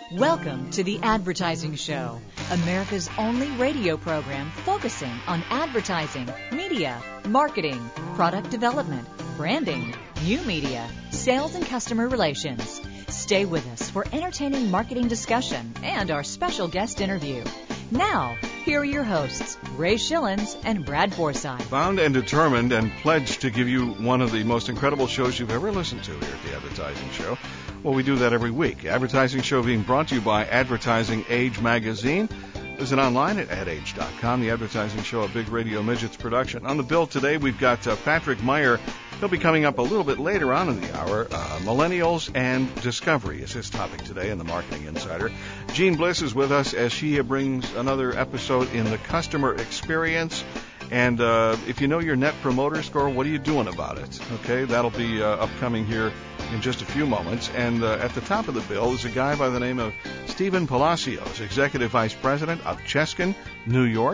Welcome to The Advertising Show, America's only radio program focusing on advertising, media, marketing, product development, branding, new media, sales, and customer relations. Stay with us for entertaining marketing discussion and our special guest interview. Now, here are your hosts, Ray Schillens and Brad Forsythe. Bound and determined and pledged to give you one of the most incredible shows you've ever listened to here at The Advertising Show. Well, we do that every week. Advertising Show being brought to you by Advertising Age Magazine. Visit online at adage.com. The Advertising Show, a Big Radio Midgets production. On the bill today, we've got Patrick Meyer. He'll be coming up a little bit later on in the hour. Millennials and Discovery is his topic today in the Marketing Insider. Jean Bliss is with us as she brings another episode in the customer experience. And if you know your Net Promoter Score, what are you doing about it? Okay, that'll be upcoming here in just a few moments. And at the top of the bill is a guy by the name of Stephen Palacios, Executive Vice President of Cheskin, New York.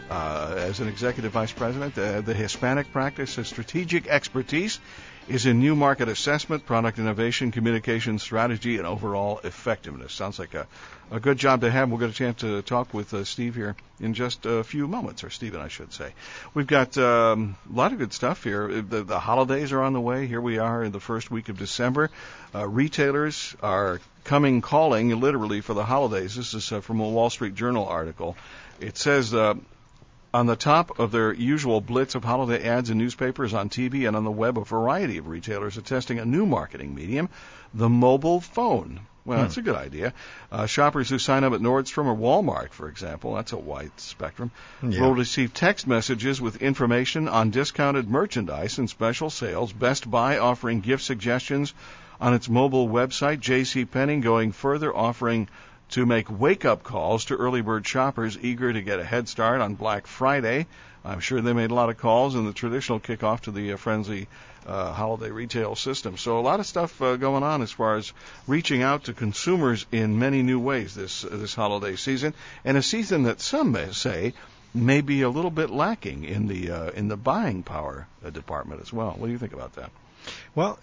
As an Executive Vice President, the Hispanic practice of strategic expertise is in new market assessment, product innovation, communication strategy, and overall effectiveness. Sounds like a good job to have. We'll get a chance to talk with Steve here in just a few moments, or Stephen, I should say. We've got a lot of good stuff here. The holidays are on the way. Here we are in the first week of December. Retailers are calling literally for the holidays. This is from a Wall Street Journal article. It says on the top of their usual blitz of holiday ads in newspapers, on TV, and on the web, a variety of retailers are testing a new marketing medium, the mobile phone. Well, that's a good idea. Shoppers who sign up at Nordstrom or Walmart, for example, that's a wide spectrum, will receive text messages with information on discounted merchandise and special sales. Best Buy offering gift suggestions on its mobile website. JCPenney going further, offering to make wake-up calls to early bird shoppers eager to get a head start on Black Friday. I'm sure they made a lot of calls in the traditional kickoff to the frenzy holiday retail system. So a lot of stuff going on as far as reaching out to consumers in many new ways this holiday season, and a season that some may say may be a little bit lacking in the buying power department as well. What do you think about that? Well,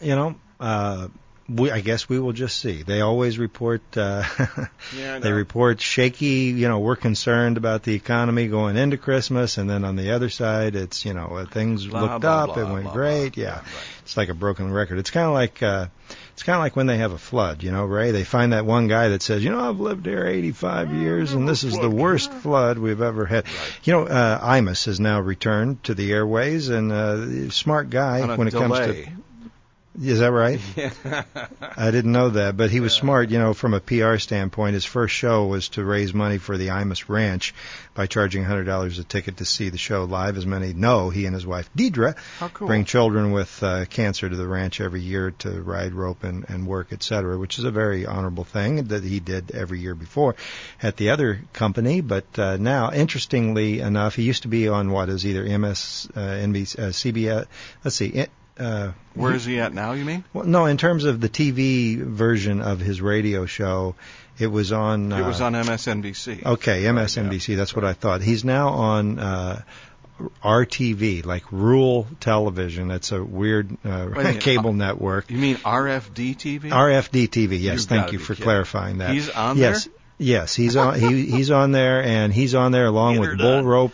I guess we will just see. They always report, they report shaky, we're concerned about the economy going into Christmas, and then on the other side, it's, things looked up, it went great, right. It's like a broken record. It's kind of like when they have a flood, Ray, they find that one guy that says, I've lived here 85 years, and this is the worst flood we've ever had. Right. Imus has now returned to the airways, and smart guy when it comes to... Is that right? Yeah. I didn't know that, but he was smart, from a PR standpoint. His first show was to raise money for the Imus Ranch by charging $100 a ticket to see the show live. As many know, he and his wife, Deidre, bring children with cancer to the ranch every year to ride rope and work, etc., which is a very honorable thing that he did every year before at the other company. But now, interestingly enough, he used to be on either MSNBC, CBS, let's see, where is he at now, you mean? Well, no, in terms of the TV version of his radio show, it was on... it was on MSNBC. Okay, MSNBC, yeah. That's what I thought. He's now on RTV, like rural television. That's a weird cable network. You mean RFD TV? RFD TV, yes. Thank you for clarifying that. He's on there? Yes, he's on. He's on there, and he's on there along with bull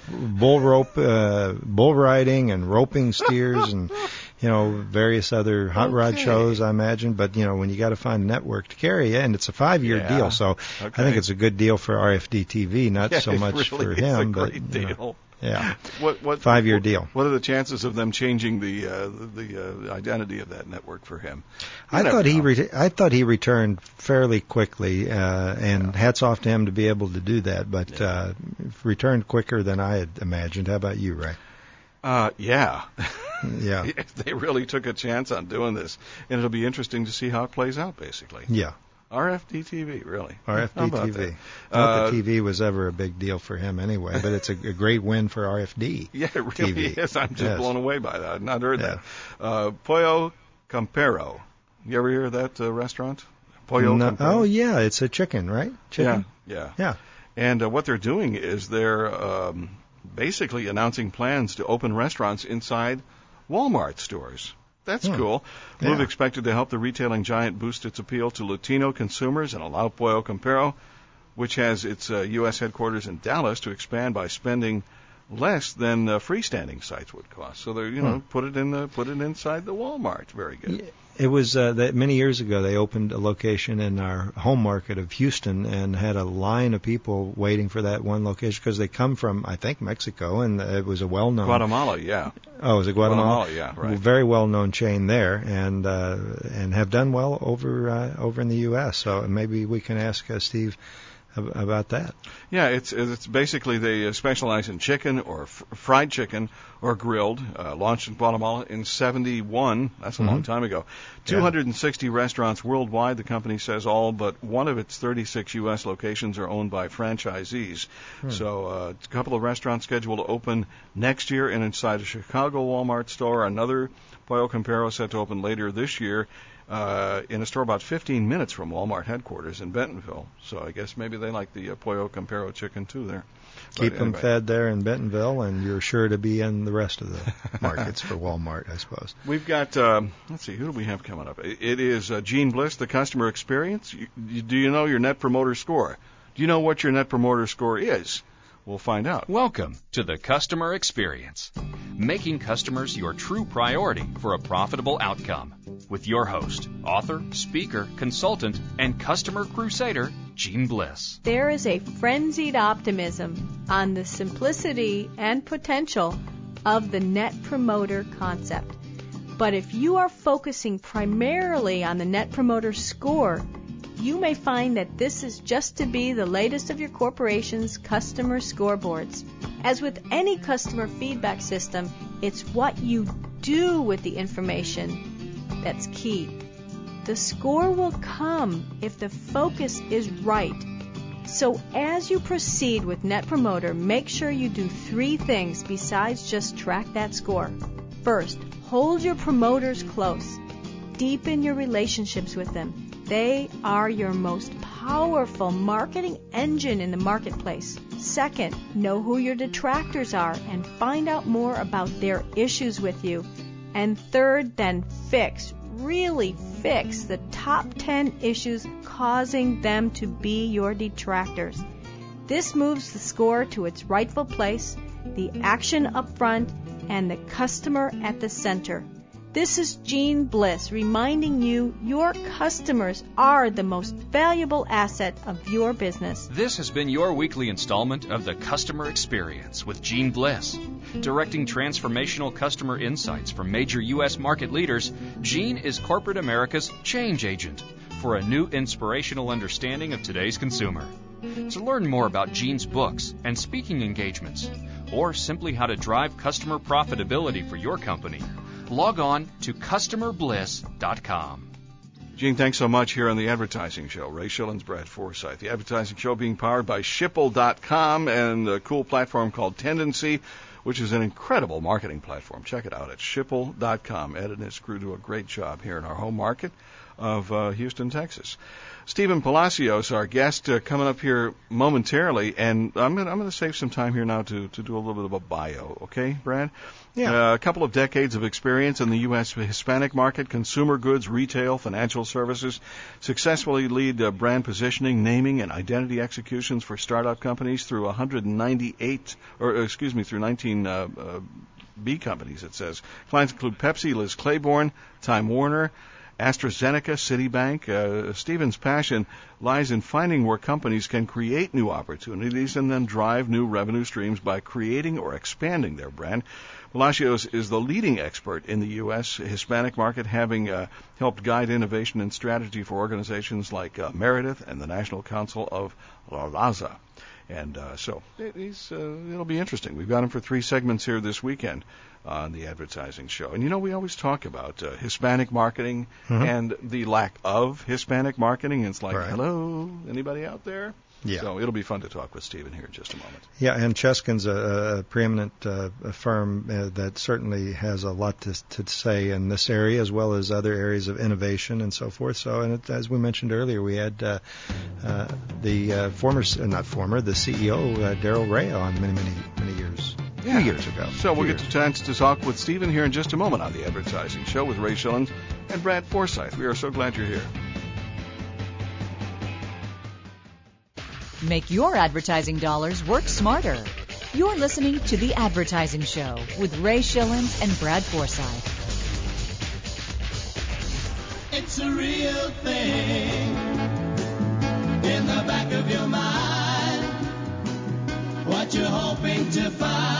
riding and roping steers and various other hot rod shows, I imagine. But when you got to find a network to carry you, and it's a 5-year deal, so I think it's a good deal for RFD TV, not so much really for him, but it's a great deal. Yeah. What 5-year deal. What are the chances of them changing the identity of that network for him? I thought he returned fairly quickly, and hats off to him to be able to do that. But returned quicker than I had imagined. How about you, Ray? Yeah. Yeah. They really took a chance on doing this, and it'll be interesting to see how it plays out. Basically. Yeah. RFD TV, really. RFD TV. Not that TV was ever a big deal for him anyway, but it's a great win for RFD. Yeah, it really is. I'm just blown away by that. I've not heard that. Pollo Campero. You ever hear of that restaurant? Pollo Campero? Oh, yeah. It's a chicken, right? Chicken? Yeah. And what they're doing is they're basically announcing plans to open restaurants inside Walmart stores. That's cool. Move expected to help the retailing giant boost its appeal to Latino consumers and allow Pollo Campero, which has its U.S. headquarters in Dallas, to expand by spending less than freestanding sites would cost. So they're put it inside the Walmart. Very good. It was that many years ago they opened a location in our home market of Houston and had a line of people waiting for that one location because they come from, I think, Mexico, and it was a well-known Guatemala, yeah. Oh, was it Guatemala? Yeah, right. Very well-known chain there, and have done well over in the U.S. So maybe we can ask Steve about that. Yeah, it's basically they specialize in chicken or fried chicken or grilled. Launched in Guatemala in 1971. That's a long time ago. 260 restaurants worldwide. The company says all but one of its 36 U.S. locations are owned by franchisees. So a couple of restaurants scheduled to open next year and inside a Chicago Walmart store. Another Pollo Campero set to open later this year in a store about 15 minutes from Walmart headquarters in Bentonville. So I guess maybe they like the Pollo Campero chicken too there. Keep them fed there in Bentonville, and you're sure to be in the rest of the markets for Walmart, I suppose. We've got, let's see, who do we have coming up? It is Gene Bliss, the customer experience. Do you know your Net Promoter Score? Do you know what your Net Promoter Score is? We'll find out. Welcome to the Customer Experience, making customers your true priority for a profitable outcome. With your host, author, speaker, consultant, and customer crusader, Gene Bliss. There is a frenzied optimism on the simplicity and potential of the Net Promoter concept. But if you are focusing primarily on the Net Promoter Score, you may find that this is just to be the latest of your corporation's customer scoreboards. As with any customer feedback system, it's what you do with the information that's key. The score will come if the focus is right. So as you proceed with Net Promoter, make sure you do 3 things besides just track that score. First, hold your promoters close. Deepen your relationships with them. They are your most powerful marketing engine in the marketplace. Second, know who your detractors are and find out more about their issues with you. And third, then really fix the top 10 issues causing them to be your detractors. This moves the score to its rightful place, the action up front, and the customer at the center. This is Gene Bliss reminding you your customers are the most valuable asset of your business. This has been your weekly installment of the Customer Experience with Gene Bliss. Directing transformational customer insights from major U.S. market leaders, Gene is corporate America's change agent for a new inspirational understanding of today's consumer. To learn more about Gene's books and speaking engagements, or simply how to drive customer profitability for your company, log on to customerbliss.com. Gene, thanks so much here on the Advertising Show. Ray Schillens, Brad Forsythe. The Advertising Show being powered by Schipul.com and a cool platform called Tendency, which is an incredible marketing platform. Check it out at Schipul.com. Ed and his crew do a great job here in our home market of Houston, Texas. Stephen Palacios, our guest, coming up here momentarily, and I'm going to save some time here now to do a little bit of a bio, okay, Brad? Yeah. A couple of decades of experience in the U.S. Hispanic market, consumer goods, retail, financial services, successfully lead brand positioning, naming, and identity executions for startup companies through 19 B companies, it says. Clients include Pepsi, Liz Claiborne, Time Warner, AstraZeneca, Citibank. Stephen's passion lies in finding where companies can create new opportunities and then drive new revenue streams by creating or expanding their brand. Palacios is the leading expert in the U.S. Hispanic market, having helped guide innovation and strategy for organizations like Meredith and the National Council of La Raza. And so it'll be interesting. We've got him for 3 segments here this weekend on the Advertising Show. And, we always talk about Hispanic marketing and the lack of Hispanic marketing. It's like, Hello, anybody out there? Yeah. So it'll be fun to talk with Stephen here in just a moment. Yeah, and Cheskin's a preeminent firm that certainly has a lot to say in this area as well as other areas of innovation and so forth. So, and as we mentioned earlier, we had the CEO, Darryl Ray, on many years few years ago. So we'll get a chance to talk with Stephen here in just a moment on the Advertising Show with Ray Schilens and Brad Forsythe. We are so glad you're here. Make your advertising dollars work smarter. You're listening to The Advertising Show with Ray Schilens and Brad Forsythe. It's a real thing in the back of your mind. What you're hoping to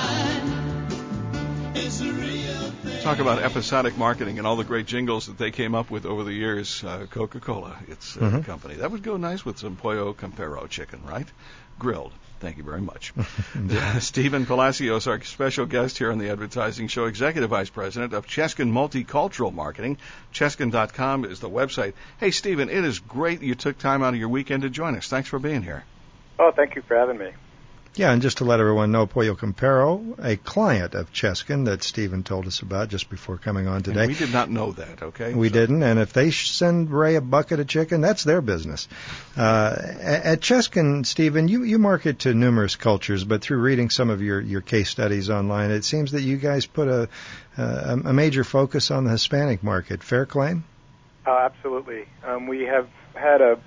find is a real thing. Talk about episodic marketing and all the great jingles that they came up with over the years. Coca-Cola, it's a company. That would go nice with some Pollo Campero chicken, right? Grilled. Thank you very much. Stephen Palacios, our special guest here on the Advertising Show, Executive Vice President of Cheskin Multicultural Marketing. Cheskin.com is the website. Hey, Stephen, it is great you took time out of your weekend to join us. Thanks for being here. Oh, thank you for having me. Yeah, and just to let everyone know, Pollo Campero, a client of Cheskin that Stephen told us about just before coming on today. And we did not know that, okay? We didn't, and if they send Ray a bucket of chicken, that's their business. At Cheskin, Stephen, you market to numerous cultures, but through reading some of your case studies online, it seems that you guys put a major focus on the Hispanic market. Fair claim? Absolutely. We have had a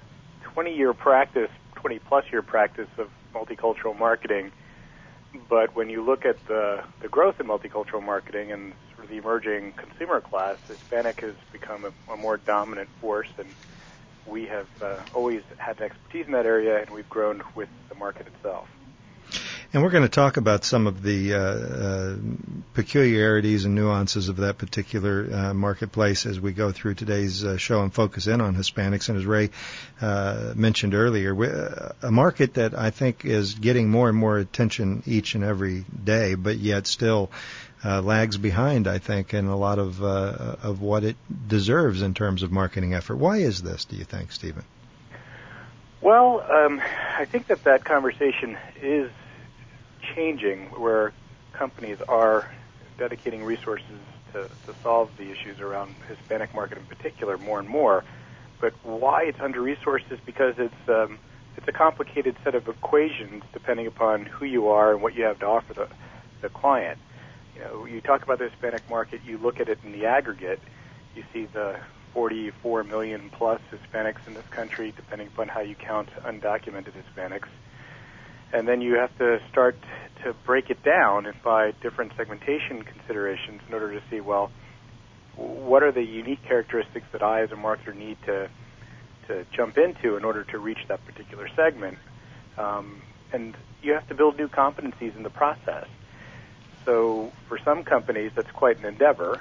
20-plus year practice of multicultural marketing, but when you look at the growth in multicultural marketing and sort of the emerging consumer class, Hispanic has become a more dominant force, and we have always had expertise in that area, and we've grown with the market itself. And we're going to talk about some of the peculiarities and nuances of that particular marketplace as we go through today's show and focus in on Hispanics. And as Ray mentioned earlier, a market that I think is getting more and more attention each and every day, but yet still lags behind, I think, in a lot of what it deserves in terms of marketing effort. Why is this, do you think, Stephen? Well, I think that conversation is changing, where companies are dedicating resources to solve the issues around the Hispanic market in particular more and more. But why it's under-resourced is because it's a complicated set of equations depending upon who you are and what you have to offer the client. You know, you talk about the Hispanic market, you look at it in the aggregate, you see the 44 million plus Hispanics in this country, depending upon how you count undocumented Hispanics. And then you have to start to break it down by different segmentation considerations in order to see, well, what are the unique characteristics that I as a marketer need to jump into in order to reach that particular segment. And you have to build new competencies in the process. So for some companies, that's quite an endeavor,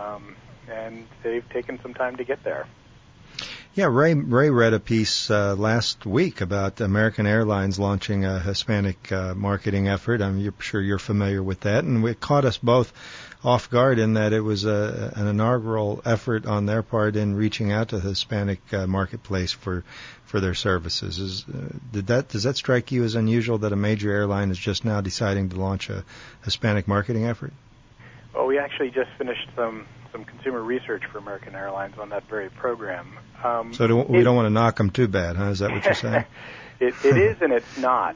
and they've taken some time to get there. Yeah, Ray read a piece last week about American Airlines launching a Hispanic marketing effort. I'm sure you're familiar with that, and it caught us both off guard in that it was an inaugural effort on their part in reaching out to the Hispanic marketplace for their services. Does that strike you as unusual that a major airline is just now deciding to launch a Hispanic marketing effort? Well, we actually just finished some consumer research for American Airlines on that very program. So we don't want to knock them too bad, huh? Is that what you're saying? It is and it's not.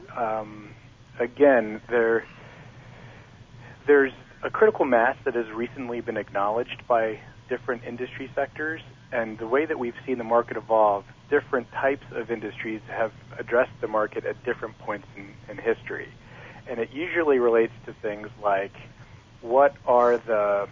Again, there's a critical mass that has recently been acknowledged by different industry sectors, and the way that we've seen the market evolve, different types of industries have addressed the market at different points in history. And it usually relates to things like what are the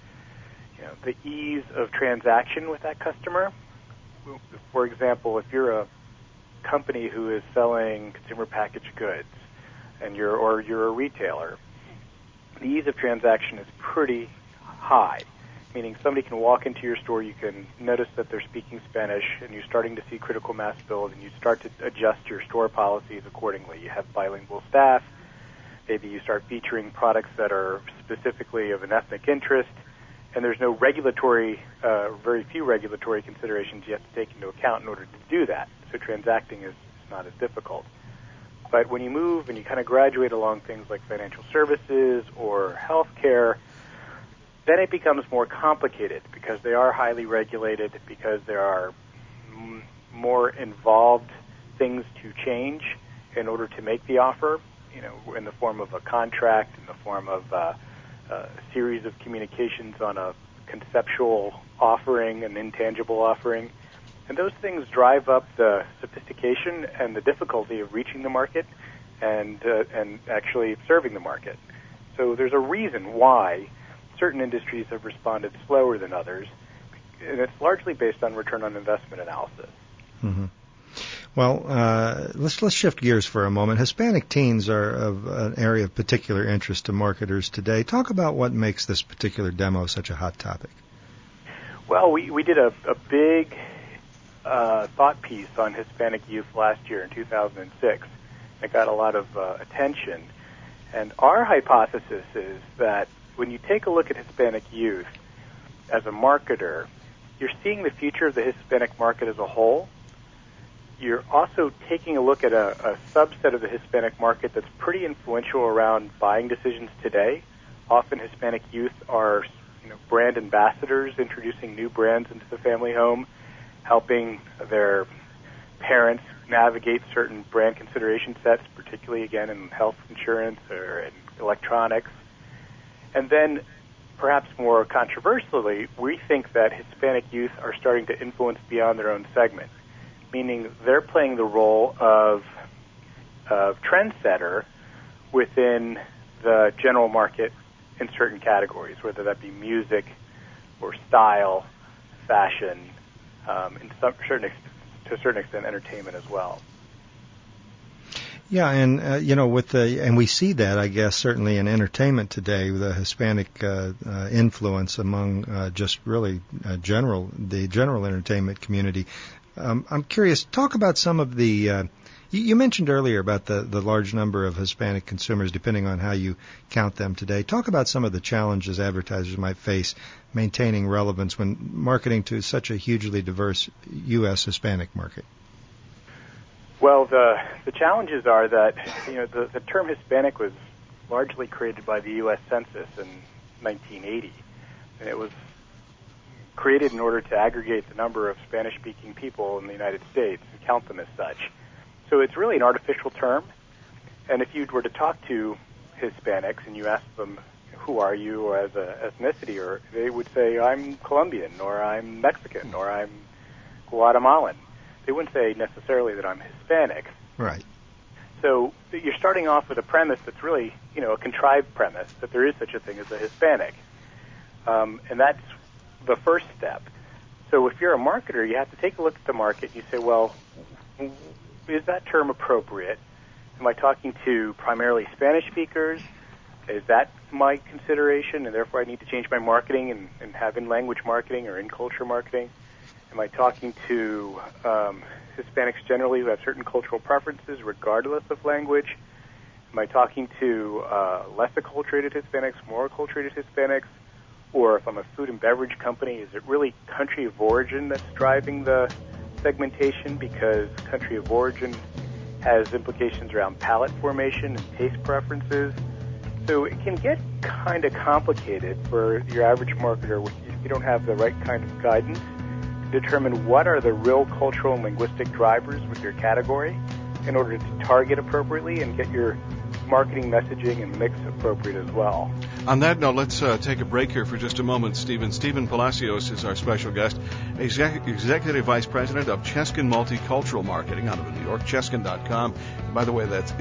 ease of transaction with that customer. For example, if you're a company who is selling consumer packaged goods and you're a retailer, the ease of transaction is pretty high, meaning somebody can walk into your store, you can notice that they're speaking Spanish, and you're starting to see critical mass build, and you start to adjust your store policies accordingly. You have bilingual staff. Maybe you start featuring products that are specifically of an ethnic interest, and there's no very few regulatory considerations you have to take into account in order to do that. So transacting is not as difficult. But when you move and you kind of graduate along things like financial services or healthcare, then it becomes more complicated because they are highly regulated, because there are more involved things to change in order to make the offer. in the form of a contract, in the form of a series of communications on a conceptual offering, an intangible offering. And those things drive up the sophistication and the difficulty of reaching the market and actually serving the market. So there's a reason why certain industries have responded slower than others, and it's largely based on return on investment analysis. Mm-hmm. Well, let's shift gears for a moment. Hispanic teens are of an area of particular interest to marketers today. Talk about what makes this particular demo such a hot topic. Well, we did a big thought piece on Hispanic youth last year in 2006. It got a lot of attention. And our hypothesis is that when you take a look at Hispanic youth as a marketer, you're seeing the future of the Hispanic market as a whole. You're also taking a look at a subset of the Hispanic market that's pretty influential around buying decisions today. Often Hispanic youth are brand ambassadors, introducing new brands into the family home, helping their parents navigate certain brand consideration sets, particularly, again, in health insurance or in electronics. And then, perhaps more controversially, we think that Hispanic youth are starting to influence beyond their own segment, meaning they're playing the role of trendsetter within the general market in certain categories, whether that be music or style, fashion, to a certain extent, entertainment as well. Yeah, and and we see that, I guess, certainly in entertainment today, the Hispanic influence among just really the general entertainment community. I'm curious. Talk about some of the. You mentioned earlier about the large number of Hispanic consumers, depending on how you count them today. Talk about some of the challenges advertisers might face maintaining relevance when marketing to such a hugely diverse U.S. Hispanic market. Well, the challenges are that the term Hispanic was largely created by the U.S. Census in 1980, and it was created in order to aggregate the number of Spanish-speaking people in the United States and count them as such. So it's really an artificial term, and if you were to talk to Hispanics and you ask them, who are you as an ethnicity, or they would say, I'm Colombian, or I'm Mexican, or I'm Guatemalan. They wouldn't say necessarily that I'm Hispanic. Right. So you're starting off with a premise that's really, a contrived premise, that there is such a thing as a Hispanic. And that's the first step. So if you're a marketer, you have to take a look at the market and you say, well, is that term appropriate? Am I talking to primarily Spanish speakers? Is that my consideration, and therefore I need to change my marketing and have in-language marketing or in-culture marketing? Am I talking to Hispanics generally who have certain cultural preferences regardless of language? Am I talking to less acculturated Hispanics, more acculturated Hispanics? Or if I'm a food and beverage company, is it really country of origin that's driving the segmentation, because country of origin has implications around palate formation and taste preferences? So it can get kind of complicated for your average marketer if you don't have the right kind of guidance to determine what are the real cultural and linguistic drivers with your category in order to target appropriately and get your marketing messaging and mix appropriate as well. On that note, let's take a break here for just a moment, Stephen. Stephen Palacios is our special guest, Executive Vice President of Cheskin Multicultural Marketing out of New York, Cheskin.com. By the way, that's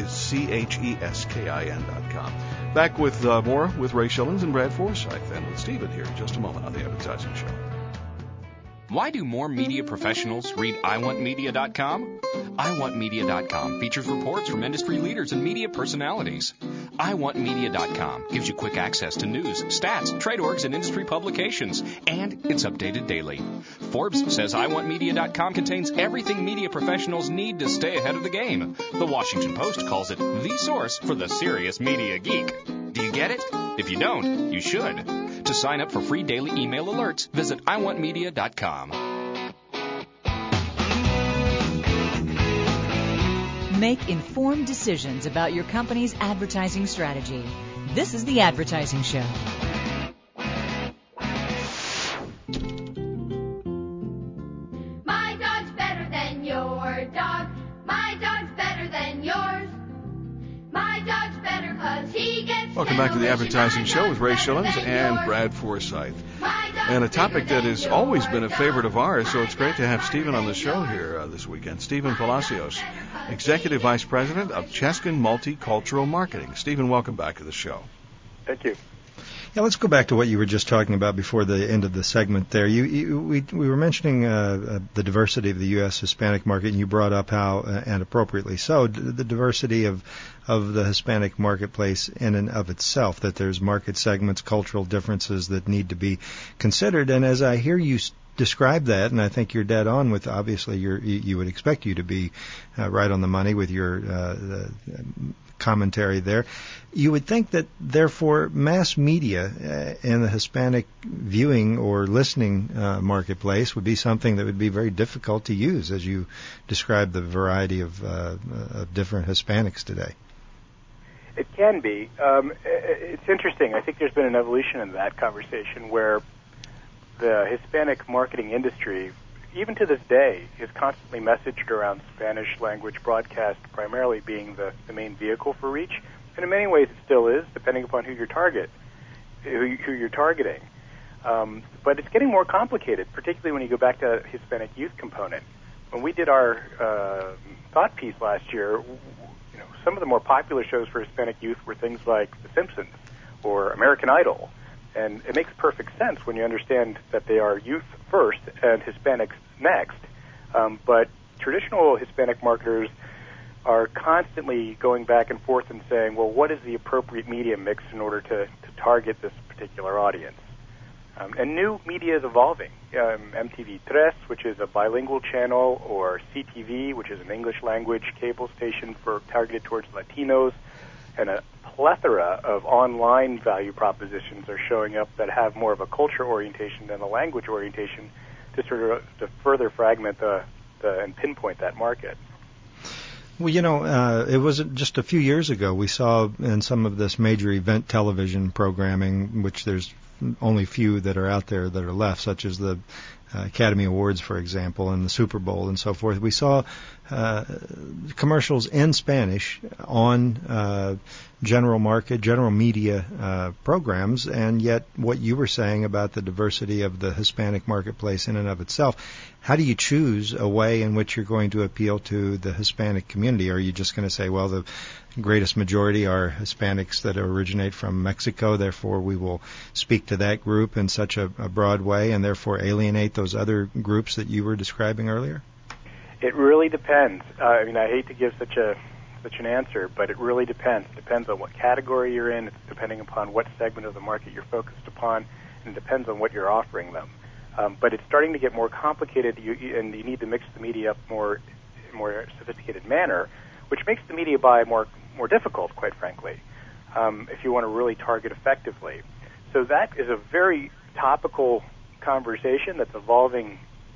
CHESKIN.com. Back with more with Ray Schillens and Brad Forsythe, and with Stephen here in just a moment on the Advertising Show. Why do more media professionals read iwantmedia.com? iwantmedia.com features reports from industry leaders and media personalities. iwantmedia.com gives you quick access to news, stats, trade orgs, and industry publications, and it's updated daily. Forbes says iwantmedia.com contains everything media professionals need to stay ahead of the game. The Washington Post calls it the source for the serious media geek. Do you get it? If you don't, you should. To sign up for free daily email alerts, visit iwantmedia.com. Make informed decisions about your company's advertising strategy. This is The Advertising Show. My dog's better than your dog. My dog's better than yours. My dog Welcome back to the Advertising Show with Ray Schillens and Brad Forsythe. And a topic that has always been a favorite of ours, so it's great to have Stephen on the show here this weekend. Stephen Palacios, Executive Vice President of Cheskin Multicultural Marketing. Stephen, welcome back to the show. Thank you. Yeah, let's go back to what you were just talking about before the end of the segment there. We were mentioning the diversity of the U.S. Hispanic market, and you brought up how, and appropriately so, the diversity of the Hispanic marketplace in and of itself, that there's market segments, cultural differences that need to be considered. And as I hear you describe that, and I think you're dead on with, obviously, you would expect you to be right on the money with your commentary there. You would think that, therefore, mass media in the Hispanic viewing or listening marketplace would be something that would be very difficult to use, as you describe the variety of different Hispanics today. It can be. It's interesting. I think there's been an evolution in that conversation where the Hispanic marketing industry, even to this day, is constantly messaged around Spanish language broadcast primarily being the main vehicle for reach. And in many ways it still is, depending upon who you're targeting. But it's getting more complicated, particularly when you go back to Hispanic youth component. When we did our thought piece last year, some of the more popular shows for Hispanic youth were things like The Simpsons or American Idol. And it makes perfect sense when you understand that they are youth first and Hispanics next. But traditional Hispanic marketers are constantly going back and forth and saying, well, what is the appropriate media mix in order to target this particular audience? And new media is evolving. MTV3, which is a bilingual channel, or CTV, which is an English language cable station targeted towards Latinos, and a plethora of online value propositions are showing up that have more of a culture orientation than a language orientation to to further fragment and pinpoint that market. Well, it wasn't just a few years ago we saw in some of this major event television programming, which there's only few that are out there that are left, such as the Academy Awards, for example, and the Super Bowl and so forth. We saw commercials in Spanish on general media programs, and yet what you were saying about the diversity of the Hispanic marketplace in and of itself, how do you choose a way in which you're going to appeal to the Hispanic community? Are you just going to say, well, the greatest majority are Hispanics that originate from Mexico, therefore we will speak to that group in such a broad way and therefore alienate those other groups that you were describing earlier? It really depends. I hate to give such an answer, but it really depends. It depends on what category you're in. It's depending upon what segment of the market you're focused upon, and it depends on what you're offering them. But it's starting to get more complicated, and you need to mix the media up more sophisticated manner, which makes the media buy more difficult, quite frankly, if you want to really target effectively. So that is a very topical conversation that's evolving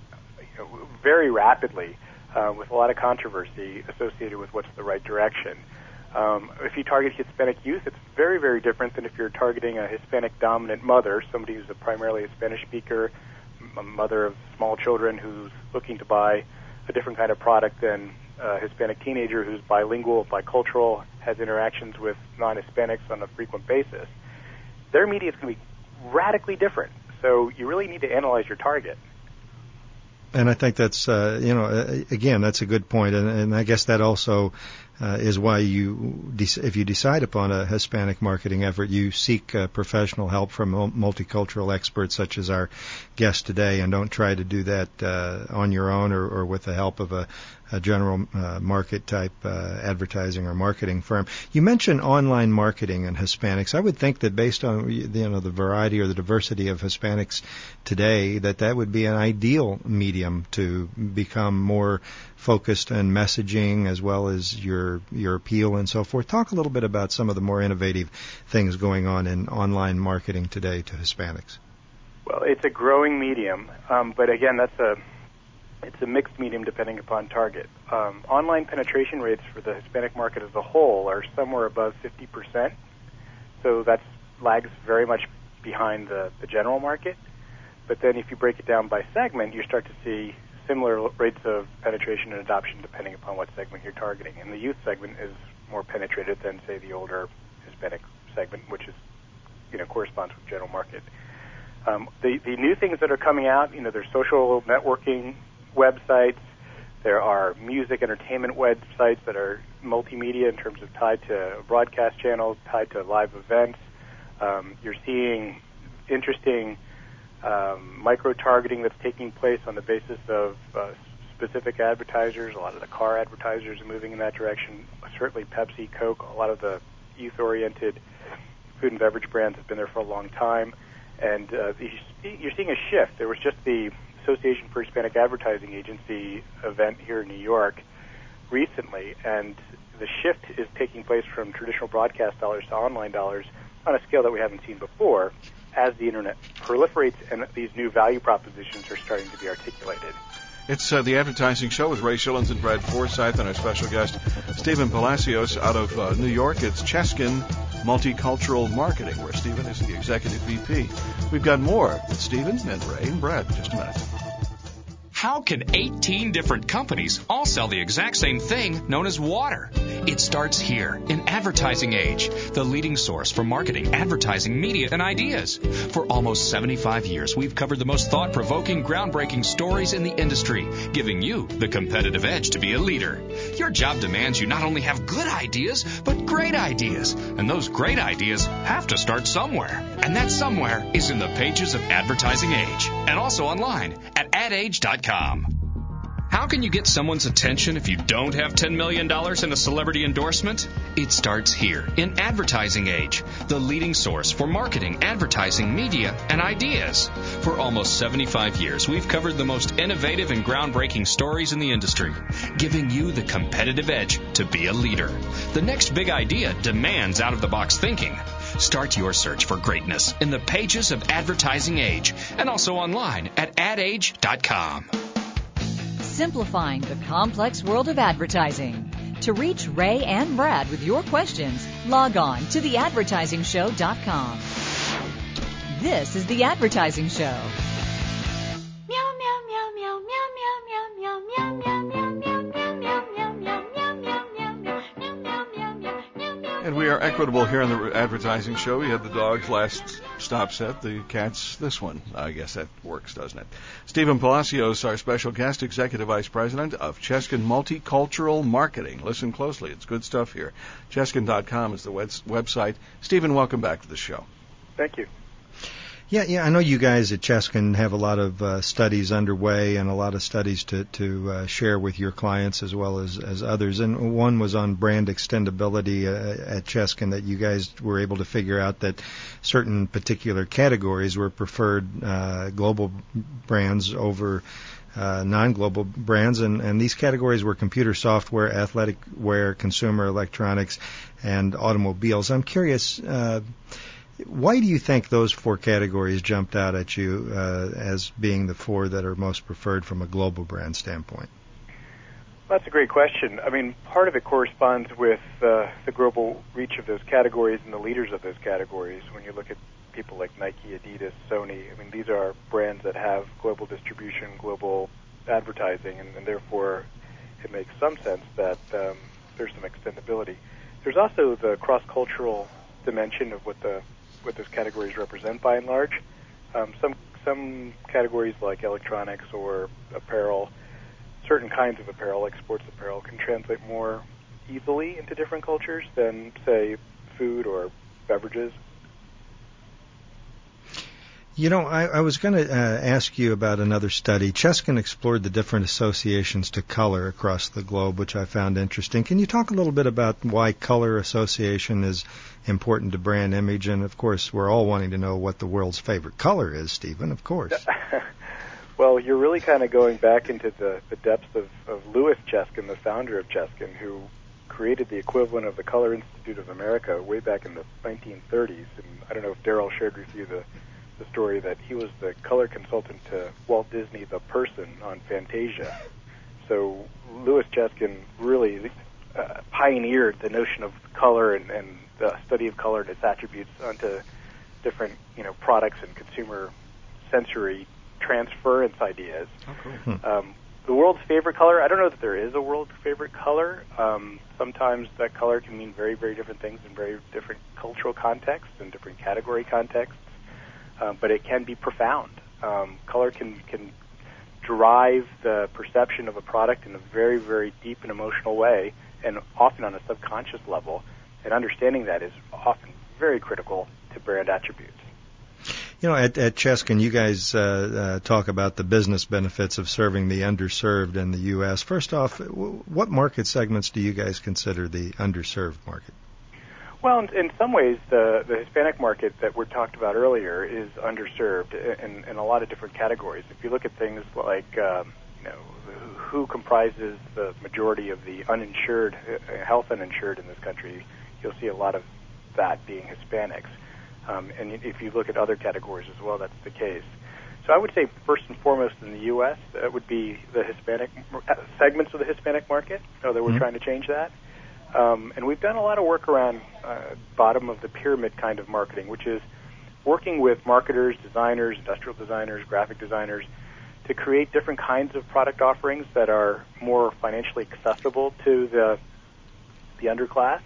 very rapidly, with a lot of controversy associated with what's the right direction. If you target Hispanic youth, it's very, very different than if you're targeting a Hispanic dominant mother, somebody who's primarily a Spanish speaker, a mother of small children who's looking to buy a different kind of product than a Hispanic teenager who's bilingual, bicultural, has interactions with non-Hispanics on a frequent basis. Their media is going to be radically different. So you really need to analyze your target. And I think that's, again, that's a good point. And I guess that also is why if you decide upon a Hispanic marketing effort, you seek professional help from multicultural experts such as our guest today, and don't try to do that on your own or with the help of a general market type advertising or marketing firm. You mentioned online marketing and Hispanics. I would think that based on the variety or the diversity of Hispanics today, that would be an ideal medium to become more focused on messaging as well as your appeal and so forth. Talk a little bit about some of the more innovative things going on in online marketing today to Hispanics. Well, it's a growing medium, but again, it's a mixed medium depending upon target. Online penetration rates for the Hispanic market as a whole are somewhere above 50%, so that lags very much behind the general market. But then if you break it down by segment, you start to see similar rates of penetration and adoption depending upon what segment you're targeting. And the youth segment is more penetrated than, say, the older Hispanic segment, which is, corresponds with general market. The new things that are coming out, there's social networking websites. There are music entertainment websites that are multimedia in terms of tied to broadcast channels, tied to live events. You're seeing interesting micro-targeting that's taking place on the basis of specific advertisers. A lot of the car advertisers are moving in that direction. Certainly Pepsi, Coke, a lot of the youth-oriented food and beverage brands have been there for a long time. And you're seeing a shift. There was just the Association for Hispanic Advertising Agency event here in New York recently, and the shift is taking place from traditional broadcast dollars to online dollars on a scale that we haven't seen before as the Internet proliferates and these new value propositions are starting to be articulated. It's the Advertising Show with Ray Schillens and Brad Forsythe and our special guest, Stephen Palacios out of New York. It's Cheskin Multicultural Marketing, where Stephen is the Executive VP. We've got more with Stephen and Ray and Brad in just a minute. How can 18 different companies all sell the exact same thing known as water? It starts here in Advertising Age, the leading source for marketing, advertising, media, and ideas. For almost 75 years, we've covered the most thought-provoking, groundbreaking stories in the industry, giving you the competitive edge to be a leader. Your job demands you not only have good ideas, but great ideas. And those great ideas have to start somewhere. And that somewhere is in the pages of Advertising Age, and also online at adage.com. How can you get someone's attention if you don't have $10 million in a celebrity endorsement? It starts here in Advertising Age, the leading source for marketing, advertising, media, and ideas. For almost 75 years, we've covered the most innovative and groundbreaking stories in the industry, giving you the competitive edge to be a leader. The next big idea demands out-of-the-box thinking. Start your search for greatness in the pages of Advertising Age and also online at adage.com. Simplifying the complex world of advertising. To reach Ray and Brad with your questions, log on to theadvertisingshow.com. This is The Advertising Show. Meow, meow, meow, meow, meow, meow, meow, meow, meow, meow, meow, meow, meow, meow, meow, meow, meow. And we are equitable here on the Advertising Show. We had the dogs last stop set, the cats this one. I guess that works, doesn't it? Stephen Palacios, our special guest, Executive Vice President of Cheskin Multicultural Marketing. Listen closely. It's good stuff here. Cheskin.com is the website. Stephen, welcome back to the show. Thank you. Yeah. I know you guys at Cheskin have a lot of studies underway and a lot of studies to share with your clients as well as others. And one was on brand extendability at Cheskin, that you guys were able to figure out that certain particular categories were preferred global brands over non-global brands, and these categories were computer software, athletic wear, consumer electronics, and automobiles. I'm curious, why do you think those four categories jumped out at you as being the four that are most preferred from a global brand standpoint? Well, that's a great question. I mean, part of it corresponds with the global reach of those categories and the leaders of those categories. When you look at people like Nike, Adidas, Sony, I mean, these are brands that have global distribution, global advertising, and therefore it makes some sense that there's some extendability. There's also the cross-cultural dimension of what those categories represent by and large. Some categories like electronics or apparel, certain kinds of apparel like sports apparel, can translate more easily into different cultures than, say, food or beverages. You know, I was going to ask you about another study. Cheskin explored the different associations to color across the globe, which I found interesting. Can you talk a little bit about why color association is important to brand image? And, of course, we're all wanting to know what the world's favorite color is, Stephen, of course. Well, you're really kind of going back into the depths of Louis Cheskin, the founder of Cheskin, who created the equivalent of the Color Institute of America way back in the 1930s. And I don't know if Darryl shared with you the story that he was the color consultant to Walt Disney, the person, on Fantasia. So Louis Cheskin really pioneered the notion of color and the study of color and its attributes onto different, products and consumer sensory transference ideas. Oh, cool. The world's favorite color, I don't know that there is a world's favorite color. Sometimes that color can mean very, very different things in very different cultural contexts and different category contexts, but it can be profound. Color can drive the perception of a product in a very, very deep and emotional way, and often on a subconscious level, and understanding that is often very critical to brand attributes. You know, at Cheskin, you guys talk about the business benefits of serving the underserved in the U.S. First off, what market segments do you guys consider the underserved market? Well, in some ways, the Hispanic market that we talked about earlier is underserved in a lot of different categories. If you look at things like, who comprises the majority of the uninsured, health uninsured in this country, you'll see a lot of that being Hispanics. And if you look at other categories as well, that's the case. So I would say first and foremost in the U.S., that would be the Hispanic segments of the Hispanic market, that we're trying to change that. And we've done a lot of work around bottom of the pyramid kind of marketing, which is working with marketers, designers, industrial designers, graphic designers, to create different kinds of product offerings that are more financially accessible to the underclass.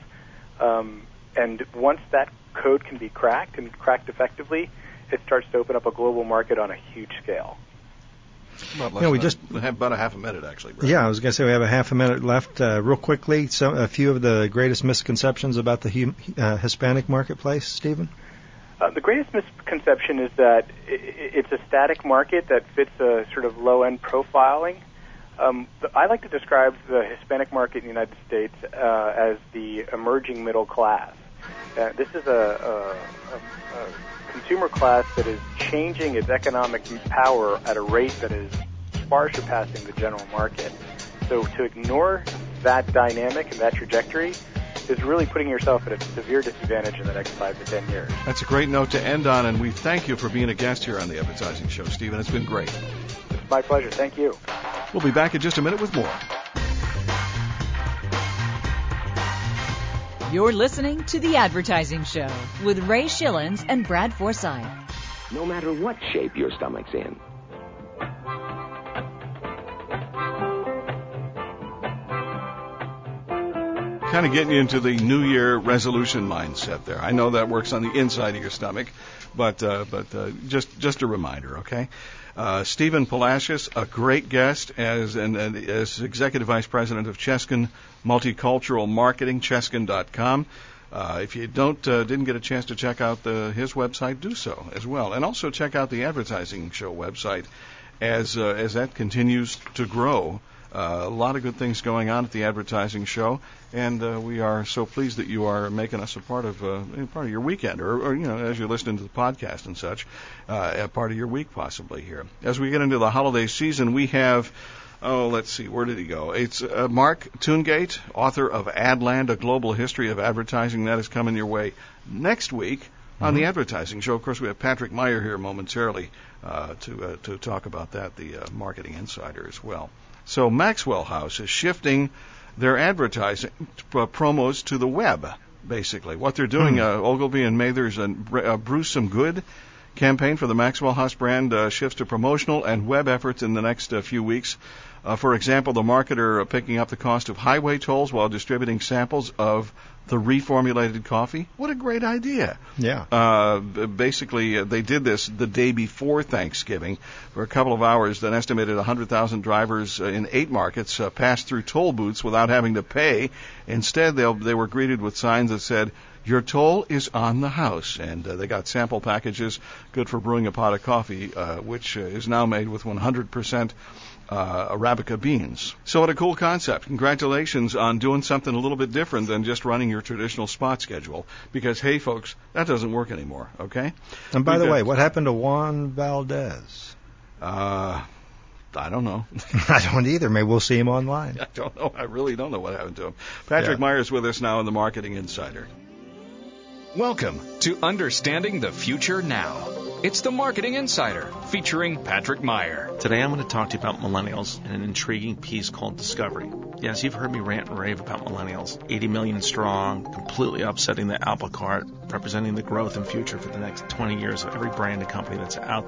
And once that code can be cracked and cracked effectively, it starts to open up a global market on a huge scale. Well, we just have about a half a minute, actually, Brad. Yeah, I was going to say we have a half a minute left. Real quickly, a few of the greatest misconceptions about the Hispanic marketplace, Stephen? The greatest misconception is that it's a static market that fits a sort of low-end profiling. I like to describe the Hispanic market in the United States as the emerging middle class. This is a consumer class that is changing its economic power at a rate that is far surpassing the general market. So to ignore that dynamic and that trajectory is really putting yourself at a severe disadvantage in the next 5 to 10 years. That's a great note to end on, and we thank you for being a guest here on the Advertising Show, Stephen. It's been great. It's my pleasure. Thank you. We'll be back in just a minute with more. You're listening to The Advertising Show with Ray Schillens and Brad Forsythe. No matter what shape your stomach's in. Kind of getting you into the New Year resolution mindset there. I know that works on the inside of your stomach, but just a reminder, okay? Stephen Palacios, a great guest as Executive Vice President of Cheskin Multicultural Marketing, Cheskin.com. If you didn't get a chance to check out his website, do so as well. And also check out the Advertising Show website as that continues to grow. A lot of good things going on at the Advertising Show, and we are so pleased that you are making us a part of your weekend, or as you're listening to the podcast and such, a part of your week possibly here. As we get into the holiday season, we have, let's see, where did he go? It's Mark Tungate, author of Adland, A Global History of Advertising. That is coming your way next week on the Advertising Show. Of course, we have Patrick Meyer here momentarily to talk about that, the marketing insider as well. So Maxwell House is shifting their advertising promos to the web, basically. What they're doing, Ogilvy and Mather's Brew Some Good campaign for the Maxwell House brand shifts to promotional and web efforts in the next few weeks. For example, the marketer picking up the cost of highway tolls while distributing samples of the reformulated coffee. What a great idea. Yeah. Basically, they did this the day before Thanksgiving. For a couple of hours, an estimated 100,000 drivers in 8 markets passed through toll booths without having to pay. Instead, they were greeted with signs that said, "Your toll is on the house." And they got sample packages good for brewing a pot of coffee, which is now made with 100% Arabica beans. So what a cool concept. Congratulations on doing something a little bit different than just running your traditional spot schedule. Because, hey, folks, that doesn't work anymore, okay? And by the way, what happened to Juan Valdez? I don't know. I don't either. Maybe we'll see him online. I don't know. I really don't know what happened to him. Patrick Meyer is with us now in the Marketing Insider. Welcome to Understanding the Future Now. It's the Marketing Insider, featuring Patrick Meyer. Today I'm going to talk to you about millennials in an intriguing piece called Discovery. Yes, you've heard me rant and rave about millennials. 80 million strong, completely upsetting the apple cart, representing the growth and future for the next 20 years of every brand and company that's out there.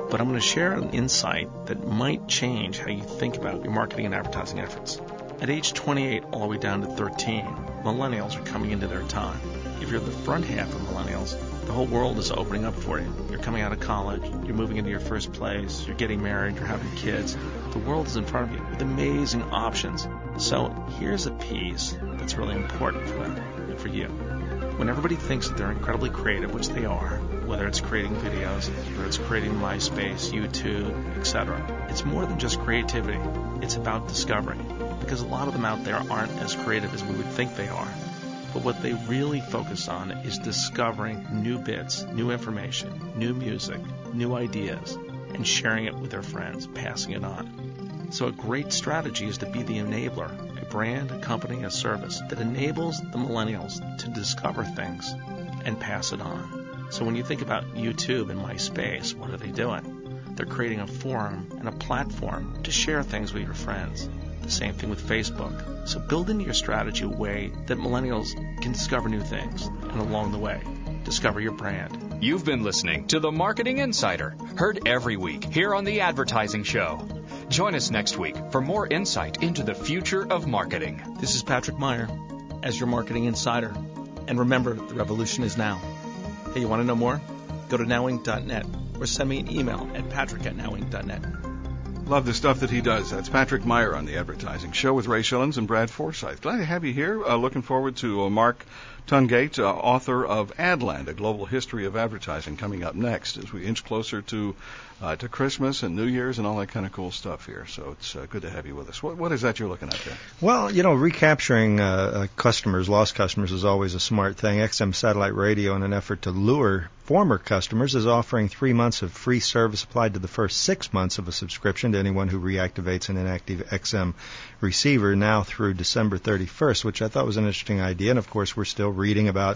but I'm going to share an insight that might change how you think about your marketing and advertising efforts. At age 28 all the way down to 13, millennials are coming into their time. If you're the front half of millennials, the whole world is opening up for you. You're coming out of college, you're moving into your first place, you're getting married, you're having kids. The world is in front of you with amazing options. So here's a piece that's really important for them and for you. When everybody thinks that they're incredibly creative, which they are, whether it's creating videos, whether it's creating MySpace, YouTube, etc., it's more than just creativity. It's about discovery, because a lot of them out there aren't as creative as we would think they are. But what they really focus on is discovering new bits, new information, new music, new ideas, and sharing it with their friends, passing it on. So a great strategy is to be the enabler, a brand, a company, a service that enables the millennials to discover things and pass it on. So when you think about YouTube and MySpace, what are they doing? They're creating a forum and a platform to share things with your friends. The same thing with Facebook. So build into your strategy a way that millennials can discover new things, and along the way, discover your brand. You've been listening to The Marketing Insider, heard every week here on The Advertising Show. Join us next week for more insight into the future of marketing. This is Patrick Meyer as your Marketing Insider. And remember, the revolution is now. Hey, you want to know more? Go to nowinc.net or send me an email at patrick@nowinc.net. Love the stuff that he does. That's Patrick Meyer on The Advertising Show with Ray Shillings and Brad Forsythe. Glad to have you here. Looking forward to Mark Tungate, author of Adland, A Global History of Advertising, coming up next as we inch closer to Christmas and New Year's and all that kind of cool stuff here. So it's good to have you with us. What is that you're looking at there? Well, recapturing customers, lost customers, is always a smart thing. XM Satellite Radio, in an effort to lure former customers, is offering 3 months of free service applied to the first 6 months of a subscription to anyone who reactivates an inactive XM receiver now through December 31st, which I thought was an interesting idea. And, of course, we're still reading about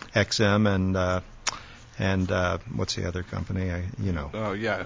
XM and what's the other company? Oh, yeah.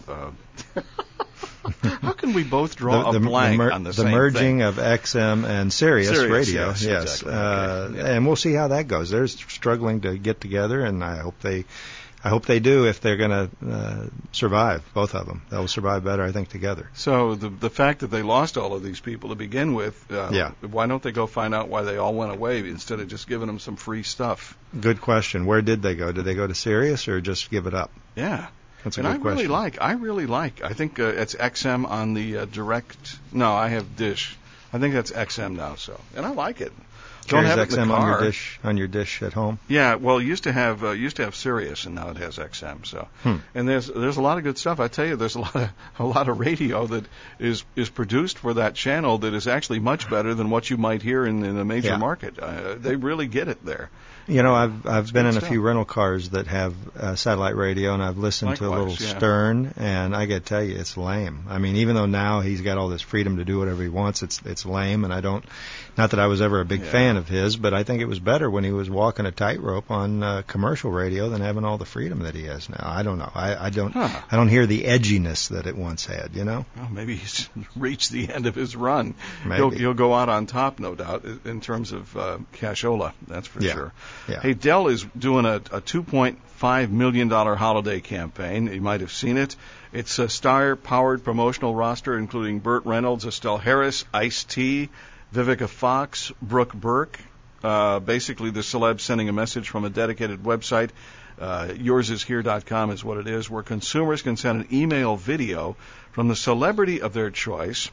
How can we both draw a blank on the same thing? The merging of XM and Sirius Radio. Yes. Exactly. And we'll see how that goes. They're struggling to get together, and I hope they do if they're going to survive, both of them. They'll survive better, I think, together. So the fact that they lost all of these people to begin with, why don't they go find out why they all went away instead of just giving them some free stuff? Good question. Where did they go? Did they go to Sirius or just give it up? Yeah. That's a good question. I really like. I think it's XM on the direct. No, I have Dish. I think that's XM now. So, and I like it. Don't have XM on your dish at home. Yeah, well, it used to have Sirius, and now it has XM. So, and there's a lot of good stuff. I tell you, there's a lot of radio that is produced for that channel that is actually much better than what you might hear in a major market. They really get it there. I've been in a few rental cars that have satellite radio, and I've listened to a little Stern, and I got to tell you, it's lame. I mean, even though now he's got all this freedom to do whatever he wants, it's lame, and not that I was ever a big fan of his, but I think it was better when he was walking a tightrope on commercial radio than having all the freedom that he has now. I don't know. I don't hear the edginess that it once had. Well, maybe he's reached the end of his run. Maybe. He'll go out on top, no doubt, in terms of cashola. That's for sure. Yeah. Hey, Dell is doing a $2.5 million holiday campaign. You might have seen it. It's a star-powered promotional roster including Burt Reynolds, Estelle Harris, Ice-T, Vivica Fox, Brooke Burke. Basically, the celebs sending a message from a dedicated website. Yoursishere.com is what it is, where consumers can send an email video from the celebrity of their choice,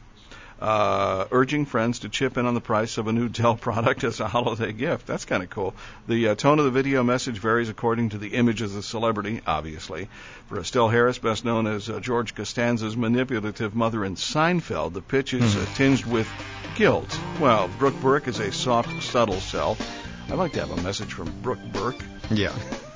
urging friends to chip in on the price of a new Dell product as a holiday gift. That's kind of cool. The tone of the video message varies according to the image of the celebrity, obviously. For Estelle Harris, best known as George Costanza's manipulative mother in Seinfeld, the pitch is tinged with guilt. Well, Brooke Burke is a soft, subtle sell. I'd like to have a message from Brooke Burke. Yeah.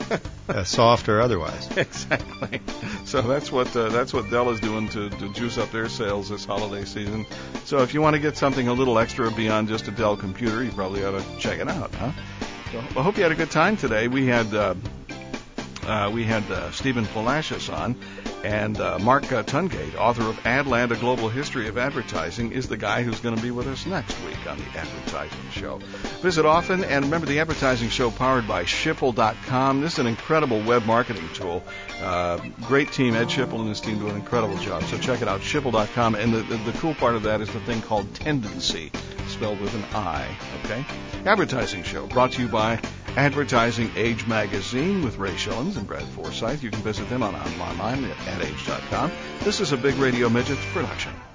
Soft or otherwise. Exactly. So that's what Dell is doing to juice up their sales this holiday season. So if you want to get something a little extra beyond just a Dell computer, you probably ought to check it out, huh? So I hope you had a good time today. We had Stephen Palacios on, And Mark Tungate, author of Adland, A Global History of Advertising, is the guy who's going to be with us next week on the Advertising Show. Visit often, and remember the Advertising Show powered by Schipul.com. This is an incredible web marketing tool. Great team. Ed Schipul and his team do an incredible job. So check it out, Schipul.com. And the cool part of that is the thing called Tendency, spelled with an I. Okay? Advertising Show, brought to you by Advertising Age Magazine with Ray Schillens and Brad Forsythe. You can visit them online at age.com. This is a Big Radio Midgets production.